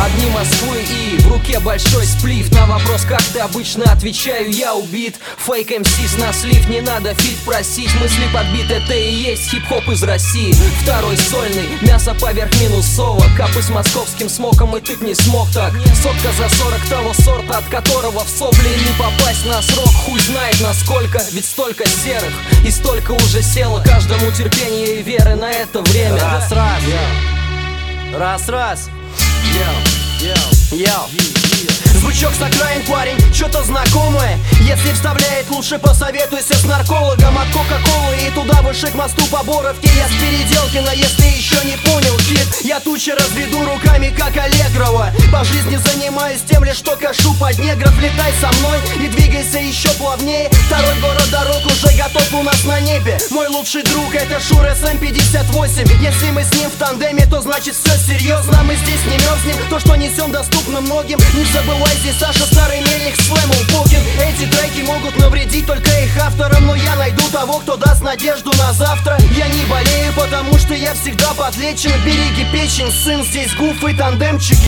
огни Москвы и в руке большой сплив. На вопрос, как ты, обычно отвечаю: я убит. Фейк МСИС на слив, не надо фит просить. Мысли подбит, это и есть хип-хоп из России. Второй сольный, мясо поверх минусовок. Капы с московским смоком, и ты б не смог так. Сотка за 40 того сорта, от которого в сопли не попасть на срок. Хуй знает насколько, ведь столько серых и столько уже село. Каждому терпение и веры на это время. Раз-раз, раз-раз. Йоу. Звучок с окраин, парень, что-то знакомое. Если вставляет, лучше посоветуйся с наркологом. От кока-колы и туда выше к мосту по Боровке. Я с Переделкина, если еще не понял, кит. Я тучи разведу руками, как Аллегрова. По жизни занимаюсь тем лишь, что кашу под негров. Летай со мной и двигайся еще плавнее. Второй город дорог уже готов у нас на небе. Мой лучший друг — это Шур СМ-58. Если мы с ним в тандеме, то значит все серьезно. Мы здесь не мерзнем, то, что несем, доступно многим. Не забывай, здесь Саша, старый мельник с флэмом Бокин. Эти треки могут навредить только их авторам, но я найду того, кто даст надежду на завтра. Я не болею, потому что я всегда подлечен. Береги печень, сын, здесь гуф и тандемчики.